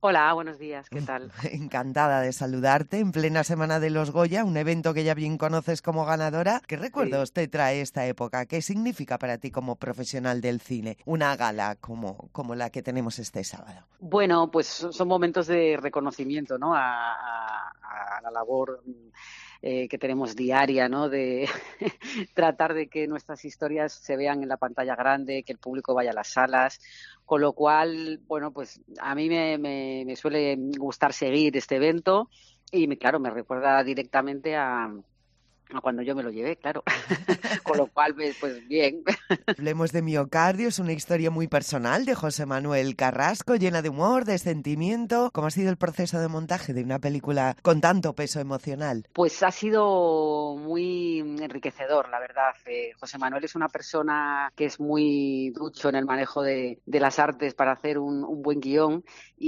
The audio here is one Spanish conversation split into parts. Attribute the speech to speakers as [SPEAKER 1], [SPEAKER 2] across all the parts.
[SPEAKER 1] Hola, buenos días, ¿qué tal?
[SPEAKER 2] Encantada de saludarte en plena Semana de los Goya, un evento que ya bien conoces como ganadora. ¿Qué
[SPEAKER 1] Sí.
[SPEAKER 2] recuerdos te trae esta época? ¿Qué significa para ti como profesional del cine una gala como la que tenemos este sábado?
[SPEAKER 1] Bueno, pues son momentos de reconocimiento, ¿no? A la labor que tenemos diaria, ¿no? De tratar de que nuestras historias se vean en la pantalla grande, que el público vaya a las salas. Con lo cual, bueno, pues a mí me suele gustar seguir este evento y, claro, me recuerda directamente a cuando yo me lo llevé, claro. Con lo cual, pues bien.
[SPEAKER 2] Hablemos de Miocardio, es una historia muy personal de José Manuel Carrasco, llena de humor, de sentimiento. ¿Cómo ha sido el proceso de montaje de una película con tanto peso emocional?
[SPEAKER 1] Pues ha sido muy enriquecedor, la verdad. José Manuel es una persona que es muy ducho en el manejo de las artes para hacer un buen guión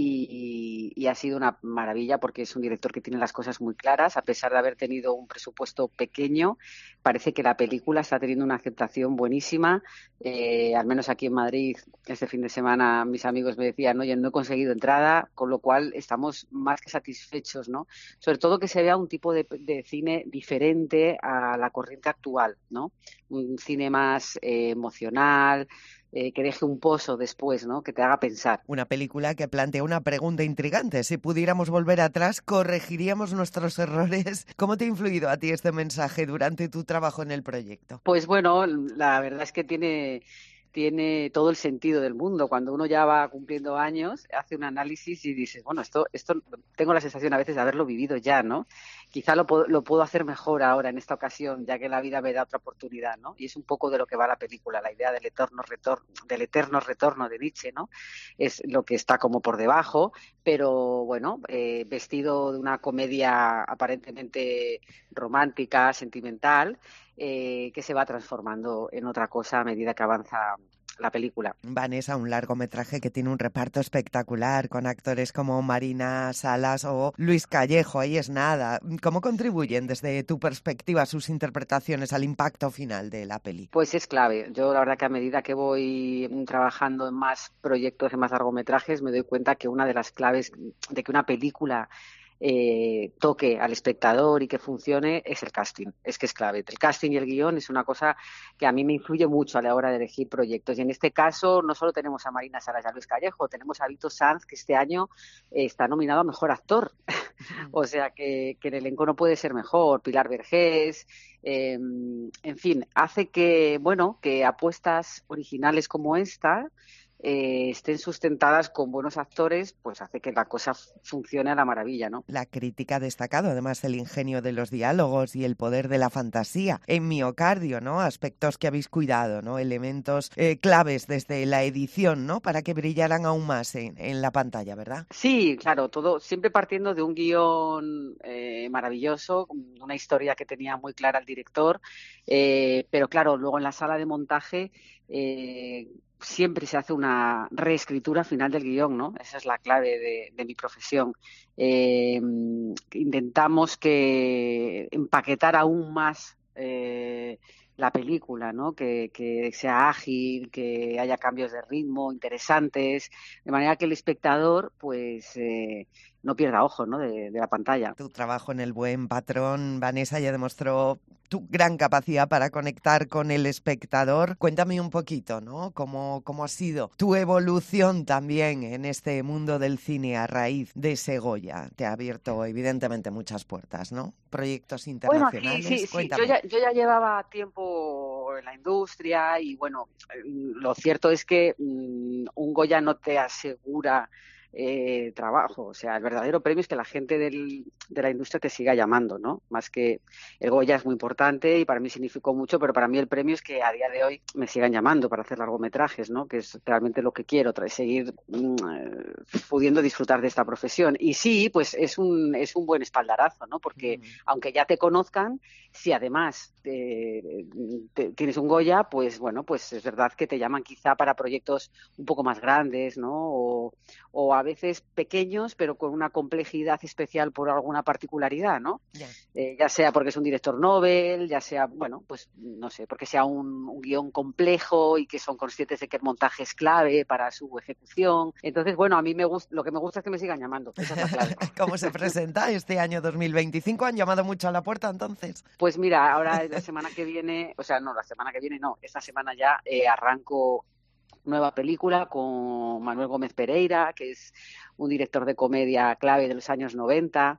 [SPEAKER 1] y ha sido una maravilla porque es un director que tiene las cosas muy claras. A pesar de haber tenido un presupuesto pequeño, parece que la película está teniendo una aceptación buenísima. Al menos aquí en Madrid, este fin de semana, mis amigos me decían, oye, no he conseguido entrada, con lo cual estamos más que satisfechos, ¿no? Sobre todo que se vea un tipo de cine diferente a la corriente actual, ¿no? Un cine más emocional, que deje un pozo después, ¿no? Que te haga pensar.
[SPEAKER 2] Una película que plantea una pregunta intrigante. Si pudiéramos volver atrás, ¿corregiríamos nuestros errores? ¿Cómo te ha influido a ti este mensaje durante tu trabajo en el proyecto?
[SPEAKER 1] Pues bueno, la verdad es que tiene todo el sentido del mundo. Cuando uno ya va cumpliendo años, hace un análisis y dices, bueno, esto tengo la sensación a veces de haberlo vivido ya, ¿no? Quizá lo puedo hacer mejor ahora en esta ocasión, ya que la vida me da otra oportunidad, ¿no? Y es un poco de lo que va la película, la idea del eterno retorno de Nietzsche, ¿no? Es lo que está como por debajo, pero bueno, vestido de una comedia aparentemente romántica, sentimental, que se va transformando en otra cosa a medida que avanza la película.
[SPEAKER 2] Vanessa, un largometraje que tiene un reparto espectacular con actores como Marina Salas o Luis Callejo. Ahí es nada. ¿Cómo contribuyen desde tu perspectiva sus interpretaciones al impacto final de la peli?
[SPEAKER 1] Pues es clave. Yo la verdad que a medida que voy trabajando en más proyectos, en más largometrajes, me doy cuenta que una de las claves de que una película toque al espectador y que funcione es el casting. Es que es clave. El casting y el guión es una cosa que a mí me influye mucho a la hora de elegir proyectos. Y en este caso no solo tenemos a Marina Salas y a Luis Callejo, tenemos a Vito Sanz, que este año está nominado a Mejor Actor. O sea que el elenco no puede ser mejor. Pilar Vergés, en fin, hace que, bueno, que apuestas originales como esta estén sustentadas con buenos actores, pues hace que la cosa funcione a la maravilla, ¿no?
[SPEAKER 2] La crítica ha destacado además el ingenio de los diálogos y el poder de la fantasía. En Miocardio, ¿no? Aspectos que habéis cuidado, ¿no? Elementos claves desde la edición, ¿no? Para que brillaran aún más en la pantalla, ¿verdad?
[SPEAKER 1] Sí, claro, todo siempre partiendo de un guión maravilloso, una historia que tenía muy clara el director, pero claro, luego en la sala de montaje siempre se hace una reescritura final del guión, ¿no? Esa es la clave de mi profesión. Intentamos que empaquetar aún más la película, ¿no? Que sea ágil, que haya cambios de ritmo interesantes, de manera que el espectador, pues, no pierda ojo, ¿no? De la pantalla.
[SPEAKER 2] Tu trabajo en El Buen Patrón, Vanessa, ya demostró tu gran capacidad para conectar con el espectador. Cuéntame un poquito, ¿no? ¿Cómo ha sido tu evolución también en este mundo del cine a raíz de Segoya? Te ha abierto, evidentemente, muchas puertas, ¿no? Proyectos
[SPEAKER 1] Bueno, sí,
[SPEAKER 2] internacionales.
[SPEAKER 1] sí, sí. Yo
[SPEAKER 2] Cuéntame.
[SPEAKER 1] yo ya llevaba tiempo en la industria y bueno, lo cierto es que un Goya no te asegura trabajo. O sea, el verdadero premio es que la gente de la industria te siga llamando, ¿no? Más que el Goya es muy importante y para mí significó mucho, pero para mí el premio es que a día de hoy me sigan llamando para hacer largometrajes, ¿no? Que es realmente lo que quiero, seguir pudiendo disfrutar de esta profesión. Y sí, pues es un buen espaldarazo, ¿no? Porque
[SPEAKER 2] Mm.
[SPEAKER 1] aunque ya te conozcan, si además tienes un Goya, pues bueno, pues es verdad que te llaman quizá para proyectos un poco más grandes, ¿no? O a veces pequeños, pero con una complejidad especial por alguna particularidad, ¿no? Ya sea porque es un director Nobel, ya sea, bueno, pues no sé, porque sea un guión complejo y que son conscientes de que el montaje es clave para su ejecución. Entonces, bueno, a mí lo que me gusta es que me sigan llamando, esa es la clave.
[SPEAKER 2] ¿Cómo se presenta este año 2025? ¿Han llamado mucho a la puerta entonces?
[SPEAKER 1] Pues mira, ahora la semana que viene, o sea, no, la semana que viene no, esta semana ya arranco nueva película con Manuel Gómez Pereira, que es un director de comedia clave de los años 90.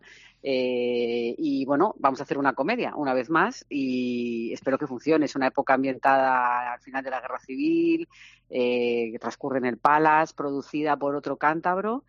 [SPEAKER 1] Y bueno, vamos a hacer una comedia una vez más y espero que funcione. Es una época ambientada al final de la Guerra Civil, que transcurre en el Palace, producida por otro cántabro,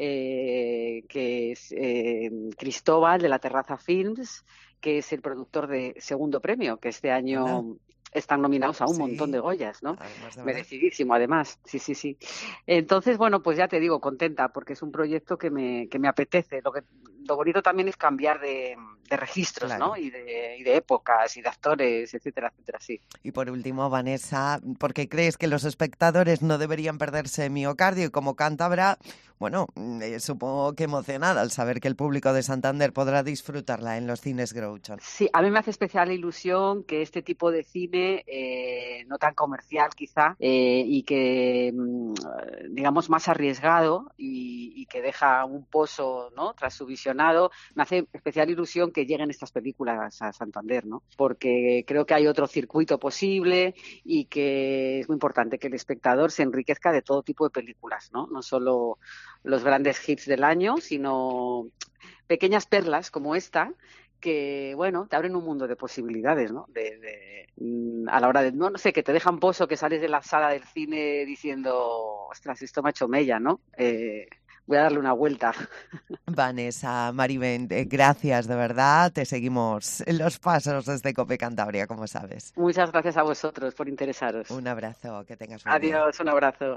[SPEAKER 1] que es Cristóbal de la Terraza Films, que es el productor de Segundo Premio, que este año...
[SPEAKER 2] Anda.
[SPEAKER 1] Están nominados a un montón de Goyas, ¿no? Merecidísimo, además. Sí. Entonces, bueno, pues ya te digo, contenta, porque es un proyecto que me apetece. Lo bonito también es cambiar de registros, claro, ¿no? Y de épocas y de actores, etcétera, sí.
[SPEAKER 2] Y por último, Vanessa, ¿por qué crees que los espectadores no deberían perderse Miocardio? Y como cántabra, bueno, supongo que emocionada al saber que el público de Santander podrá disfrutarla en los cines Groucho.
[SPEAKER 1] Sí, a mí me hace especial ilusión que este tipo de cine, no tan comercial quizá, y que, digamos, más arriesgado y que deja un pozo, ¿no?, tras su visionado, me hace especial ilusión que lleguen estas películas a Santander, ¿no? Porque creo que hay otro circuito posible y que es muy importante que el espectador se enriquezca de todo tipo de películas, ¿no? No solo los grandes hits del año, sino pequeñas perlas como esta, que, bueno, te abren un mundo de posibilidades, ¿no? A la hora de, no sé, que te dejan pozo, que sales de la sala del cine diciendo, ostras, esto me ha hecho mella, ¿no? Voy a darle una vuelta.
[SPEAKER 2] Vanessa, Maribén, gracias, de verdad. Te seguimos en los pasos desde COPE Cantabria, como sabes.
[SPEAKER 1] Muchas gracias a vosotros por interesaros.
[SPEAKER 2] Un abrazo, que tengas buen día.
[SPEAKER 1] Adiós, un abrazo.